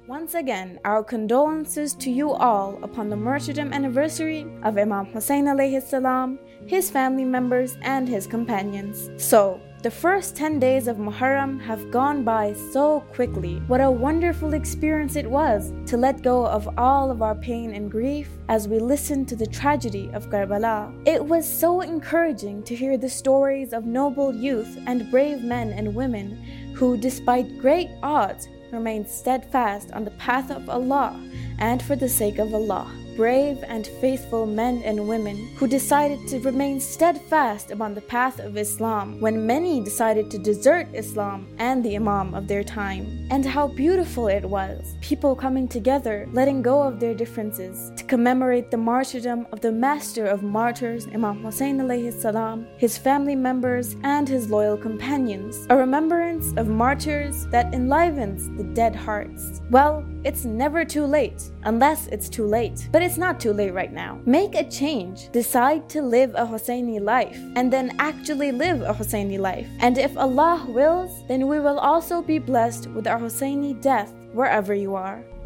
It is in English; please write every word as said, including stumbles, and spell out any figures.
Once again, our condolences to you all upon the martyrdom anniversary of Imam Hussein alayhi salam, his family members, and his companions. So, the first ten days of Muharram have gone by so quickly. What a wonderful experience it was to let go of all of our pain and grief as we listened to the tragedy of Karbala. It was so encouraging to hear the stories of noble youth and brave men and women who, despite great odds, remained steadfast on the path of Allah and for the sake of Allah. Brave and faithful men and women who decided to remain steadfast upon the path of Islam when many decided to desert Islam and the Imam of their time. And how beautiful it was, people coming together, letting go of their differences to commemorate the martyrdom of the master of martyrs, Imam Hussein alayhi salam, his family members, and his loyal companions. A remembrance of martyrs that enlivens the dead hearts. Well, it's never too late, unless it's too late. But it's not too late right now. Make a change. Decide to live a Husseini life, and then actually live a Husseini life. And if Allah wills, then we will also be blessed with our Husseini death wherever you are.